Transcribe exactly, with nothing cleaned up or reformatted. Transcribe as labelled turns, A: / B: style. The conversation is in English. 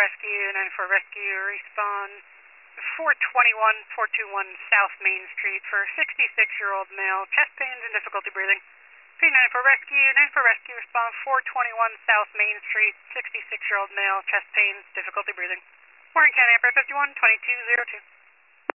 A: Rescue, nine four Rescue, respond four twenty-one, four twenty-one South Main Street for sixty-six-year-old male, chest pains and difficulty breathing. P nine four Rescue, nine four Rescue, respond four twenty-one South Main Street, sixty-six-year-old male, chest pains, difficulty breathing. Warren County, Airport fifty-one, twenty-two oh two.